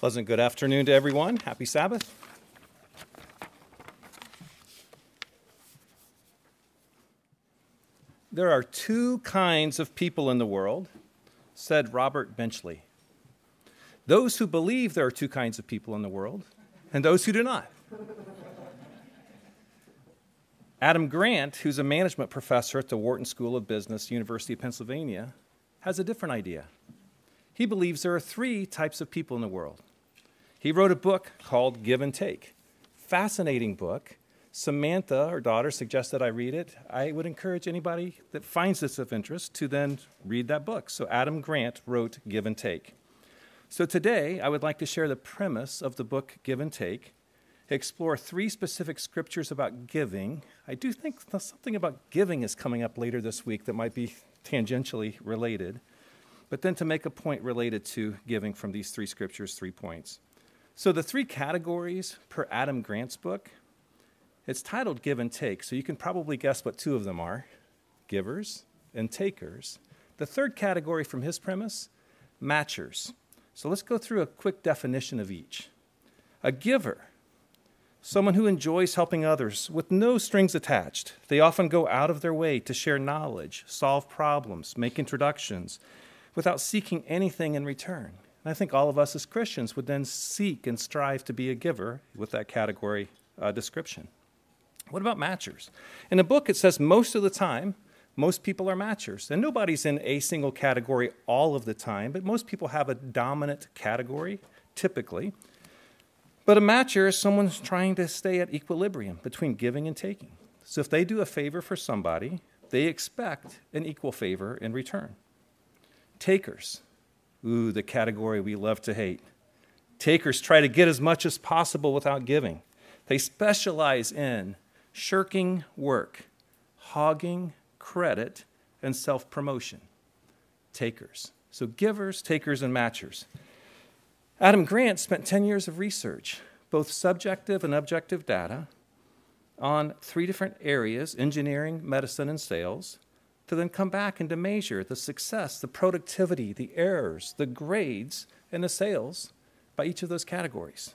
Pleasant good afternoon to everyone. Happy Sabbath. There are two kinds of people in the world, said Robert Benchley. Those who believe there are two kinds of people in the world, and those who do not. Adam Grant, who's a management professor at the Wharton School of Business, University of Pennsylvania, has a different idea. He believes there are three types of people in the world. He wrote a book called Give and Take. Fascinating book. Samantha, our daughter, suggested I read it. I would encourage anybody that finds this of interest to then read that book. So Adam Grant wrote Give and Take. So today, I would like to share the premise of the book Give and Take, explore three specific scriptures about giving. I do think something about giving is coming up later this week that might be tangentially related, but then to make a point related to giving from these three scriptures, 3 points. So the three categories per Adam Grant's book, it's titled Give and Take, so you can probably guess what two of them are, givers and takers. The third category from his premise, matchers. So let's go through a quick definition of each. A giver, someone who enjoys helping others with no strings attached. They often go out of their way to share knowledge, solve problems, make introductions, without seeking anything in return. And I think all of us as Christians would then seek and strive to be a giver with that category description. What about matchers? In the book, it says most of the time, most people are matchers. And nobody's in a single category all of the time, but most people have a dominant category, typically. But a matcher is someone who's trying to stay at equilibrium between giving and taking. So if they do a favor for somebody, they expect an equal favor in return. Takers. Ooh, the category we love to hate. Takers try to get as much as possible without giving. They specialize in shirking work, hogging credit, and self-promotion. Takers. So givers, takers, and matchers. Adam Grant spent 10 years of research, both subjective and objective data, on three different areas, engineering, medicine, and sales, to then come back and to measure the success, the productivity, the errors, the grades, and the sales by each of those categories.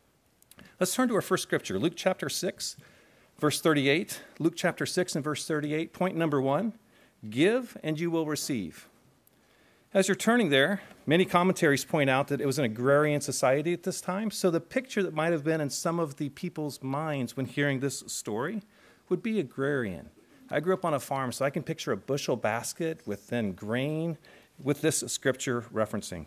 Let's turn to our first scripture, Luke chapter 6, verse 38. Luke chapter 6 and verse 38, point number 1, give and you will receive. As you're turning there, many commentaries point out that it was an agrarian society at this time, so the picture that might have been in some of the people's minds when hearing this story would be agrarian. I grew up on a farm, so I can picture a bushel basket with then grain with this scripture referencing.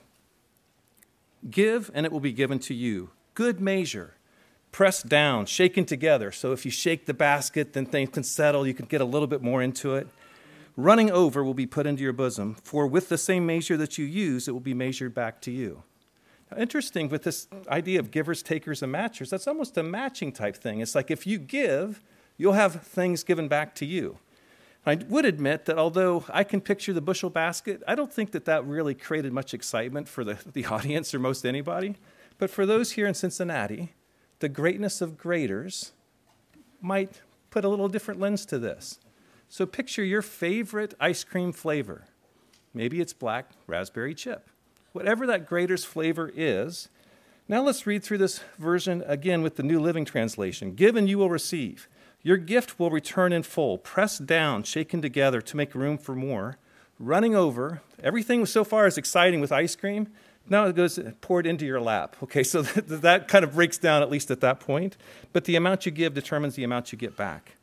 Give, and it will be given to you. Good measure, pressed down, shaken together. So if you shake the basket, then things can settle. You can get a little bit more into it. Running over will be put into your bosom, for with the same measure that you use, it will be measured back to you. Now, interesting with this idea of givers, takers, and matchers, that's almost a matching type thing. It's like if you give, you'll have things given back to you. I would admit that although I can picture the bushel basket, I don't think that really created much excitement for the audience or most anybody. But for those here in Cincinnati, the greatness of graders might put a little different lens to this. So picture your favorite ice cream flavor. Maybe it's black raspberry chip. Whatever that grader's flavor is. Now let's read through this version again with the New Living Translation. Give and you will receive. Your gift will return in full, pressed down, shaken together to make room for more, running over. Everything so far is exciting with ice cream. Now it goes poured into your lap. Okay, so that kind of breaks down at least at that point. But the amount you give determines the amount you get back.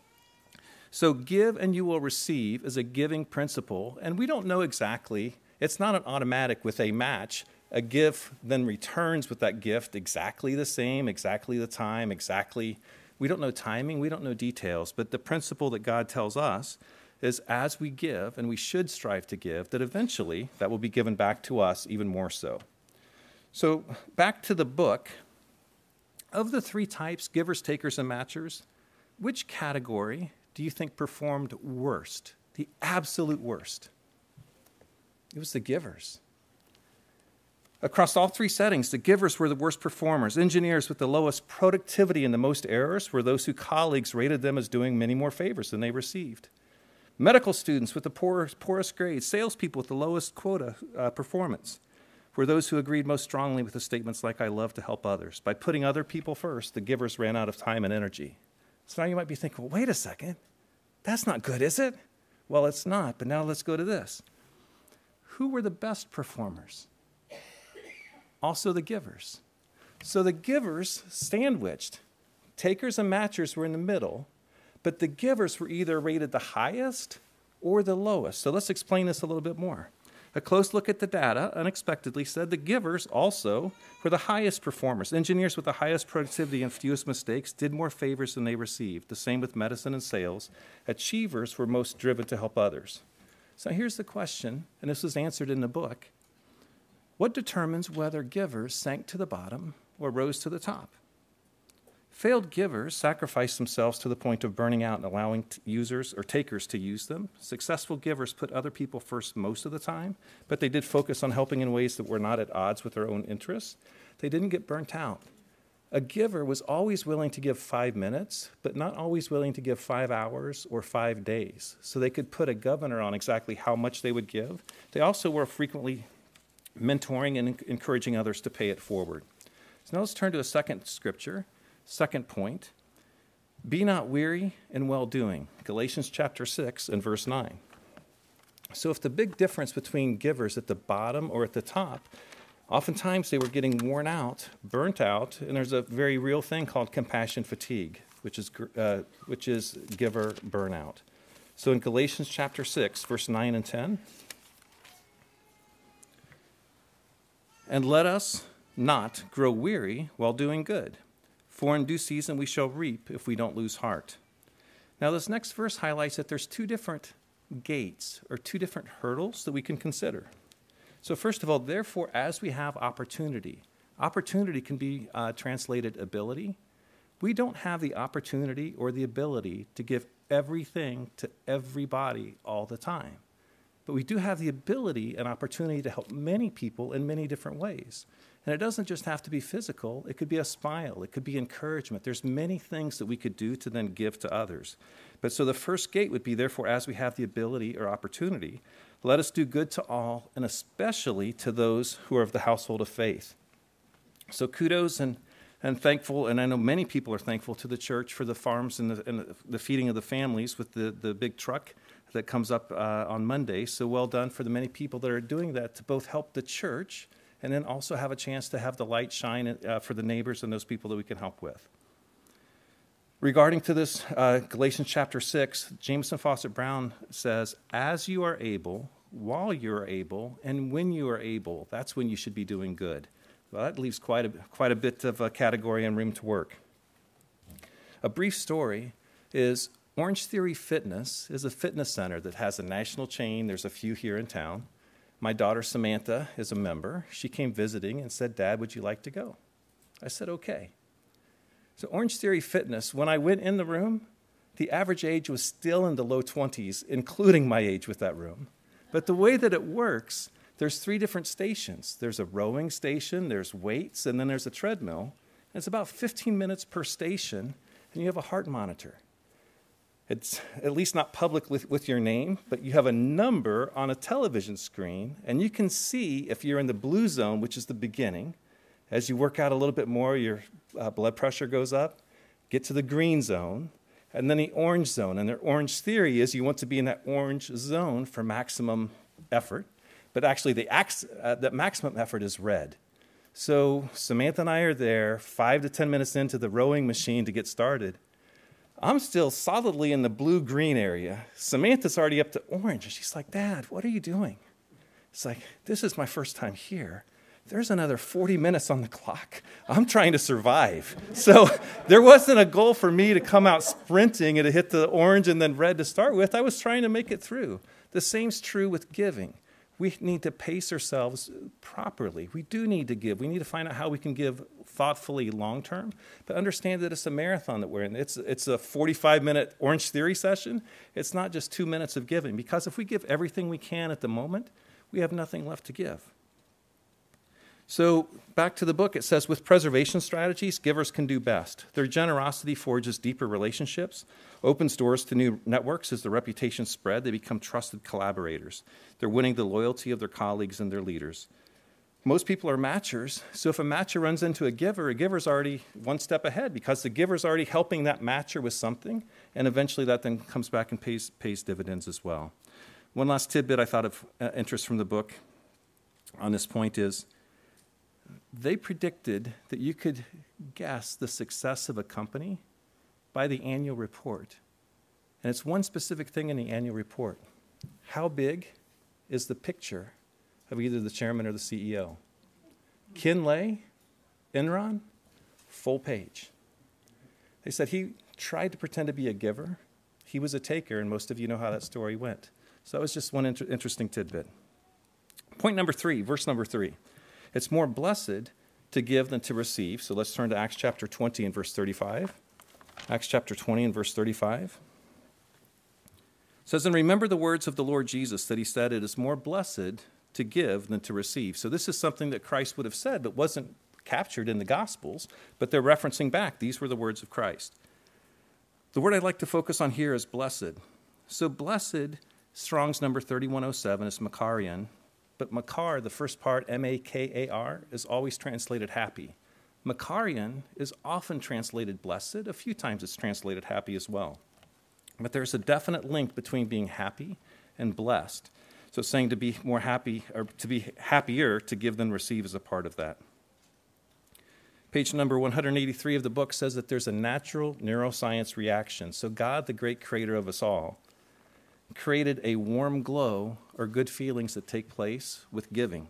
So give and you will receive is a giving principle. And we don't know exactly. It's not an automatic with a match. A gift then returns with that gift exactly the same, exactly the time, exactly. We don't know timing, we don't know details, but the principle that God tells us is as we give, and we should strive to give, that eventually that will be given back to us even more so. So back to the book. Of the three types, givers, takers, and matchers, which category do you think performed worst, the absolute worst? It was the givers. Across all three settings, the givers were the worst performers. Engineers with the lowest productivity and the most errors were those whose colleagues rated them as doing many more favors than they received. Medical students with the poorest grades, salespeople with the lowest quota performance were those who agreed most strongly with the statements like, "I love to help others." By putting other people first, the givers ran out of time and energy. So now you might be thinking, well, wait a second. That's not good, is it? Well, it's not, but now let's go to this. Who were the best performers? Also the givers. So the givers sandwiched. Takers and matchers were in the middle, but the givers were either rated the highest or the lowest. So let's explain this a little bit more. A close look at the data unexpectedly said the givers also were the highest performers. Engineers with the highest productivity and fewest mistakes did more favors than they received. The same with medicine and sales. Achievers were most driven to help others. So here's the question, and this was answered in the book. What determines whether givers sank to the bottom or rose to the top? Failed givers sacrificed themselves to the point of burning out and allowing users or takers to use them. Successful givers put other people first most of the time, but they did focus on helping in ways that were not at odds with their own interests. They didn't get burnt out. A giver was always willing to give 5 minutes, but not always willing to give 5 hours or 5 days. So they could put a governor on exactly how much they would give. They also were frequently mentoring and encouraging others to pay it forward. So now let's turn to a second scripture. Second point, be not weary in well-doing, Galatians chapter 6 and verse 9. So if the big difference between givers at the bottom or at the top, oftentimes they were getting worn out, burnt out, and there's a very real thing called compassion fatigue, which is giver burnout. So in Galatians chapter 6, verse 9 and 10, and let us not grow weary while doing good, for in due season we shall reap if we don't lose heart. Now this next verse highlights that there's 2 different gates or 2 different hurdles that we can consider. So first of all, therefore, as we have opportunity can be translated ability. We don't have the opportunity or the ability to give everything to everybody all the time. But we do have the ability and opportunity to help many people in many different ways. And it doesn't just have to be physical. It could be a smile. It could be encouragement. There's many things that we could do to then give to others. But so the first gate would be, therefore, as we have the ability or opportunity, let us do good to all, and especially to those who are of the household of faith. So kudos and thankful, and I know many people are thankful to the church for the farms and the feeding of the families with the big truck that comes up on Monday. So well done for the many people that are doing that to both help the church and then also have a chance to have the light shine for the neighbors and those people that we can help with. Regarding to this, Galatians chapter 6, Jameson Fawcett Brown says, as you are able, while you are able, and when you are able, that's when you should be doing good. Well, that leaves quite a bit of a category and room to work. A brief story is Orange Theory Fitness is a fitness center that has a national chain. There's a few here in town. My daughter Samantha is a member. She came visiting and said, Dad, would you like to go? I said, okay. So Orange Theory Fitness, when I went in the room, the average age was still in the low 20s, including my age with that room. But the way that it works, there's 3 different stations. There's a rowing station, there's weights, and then there's a treadmill. And it's about 15 minutes per station, and you have a heart monitor. It's at least not public with your name, but you have a number on a television screen, and you can see if you're in the blue zone, which is the beginning. As you work out a little bit more, your blood pressure goes up. Get to the green zone, and then the orange zone. And their Orange Theory is you want to be in that orange zone for maximum effort, but actually that maximum effort is red. So Samantha and I are there 5 to 10 minutes into the rowing machine to get started. I'm still solidly in the blue-green area. Samantha's already up to orange, and she's like, Dad, what are you doing? It's like, this is my first time here. There's another 40 minutes on the clock. I'm trying to survive. So there wasn't a goal for me to come out sprinting and to hit the orange and then red to start with. I was trying to make it through. The same's true with giving. We need to pace ourselves properly. We do need to give. We need to find out how we can give thoughtfully long-term, but understand that it's a marathon that we're in. It's a 45-minute Orange Theory session. It's not just 2 minutes of giving, because if we give everything we can at the moment, we have nothing left to give. So back to the book, it says, with preservation strategies, givers can do best. Their generosity forges deeper relationships, opens doors to new networks. As their reputation spread, they become trusted collaborators. They're winning the loyalty of their colleagues and their leaders. Most people are matchers, so if a matcher runs into a giver's already one step ahead because the giver's already helping that matcher with something, and eventually that then comes back and pays dividends as well. One last tidbit I thought of interest from the book on this point is they predicted that you could guess the success of a company by the annual report. And it's one specific thing in the annual report. How big is the picture of either the chairman or the CEO? Kinley, Enron, full page. They said he tried to pretend to be a giver. He was a taker, and most of you know how that story went. So that was just one interesting tidbit. Point number 3, verse number 3. It's more blessed to give than to receive. So let's turn to Acts chapter 20 and verse 35. Acts chapter 20 and verse 35. It says, and remember the words of the Lord Jesus that he said, it is more blessed to give than to receive. So this is something that Christ would have said but wasn't captured in the Gospels, but they're referencing back. These were the words of Christ. The word I'd like to focus on here is blessed. So blessed, Strong's number 3107 is Makarian, but Makar, the first part, M-A-K-A-R, is always translated happy. Makarian is often translated blessed. A few times it's translated happy as well. But there's a definite link between being happy and blessed. So saying to be more happy, or to be happier to give than receive is a part of that. Page number 183 of the book says that there's a natural neuroscience reaction. So God, the great creator of us all, created a warm glow or good feelings that take place with giving.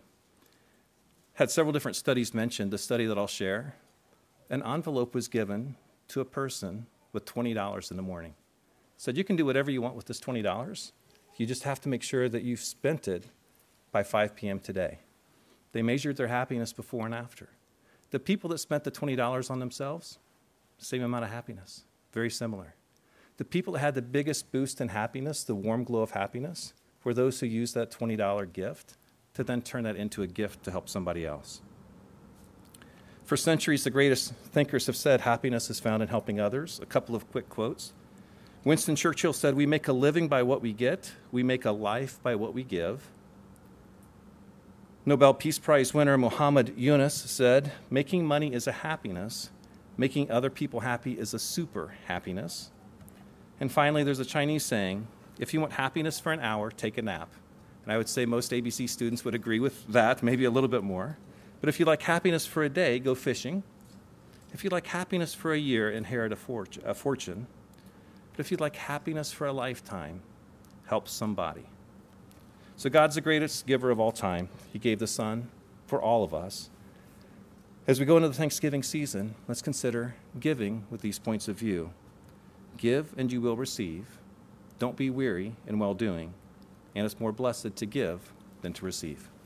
Had several different studies mentioned. The study that I'll share, an envelope was given to a person with $20 in the morning. Said, you can do whatever you want with this $20. You just have to make sure that you've spent it by 5 p.m. today. They measured their happiness before and after. The people that spent the $20 on themselves, same amount of happiness, very similar. The people that had the biggest boost in happiness, the warm glow of happiness, were those who used that $20 gift to then turn that into a gift to help somebody else. For centuries, the greatest thinkers have said happiness is found in helping others. A couple of quick quotes. Winston Churchill said, we make a living by what we get. We make a life by what we give. Nobel Peace Prize winner Muhammad Yunus said, making money is a happiness. Making other people happy is a super happiness. And finally, there's a Chinese saying, if you want happiness for an hour, take a nap. And I would say most ABC students would agree with that, maybe a little bit more. But if you like happiness for a day, go fishing. If you like happiness for a year, inherit a fortune. But if you'd like happiness for a lifetime, help somebody. So God's the greatest giver of all time. He gave the Son for all of us. As we go into the Thanksgiving season, let's consider giving with these points of view. Give and you will receive. Don't be weary in well-doing. And it's more blessed to give than to receive.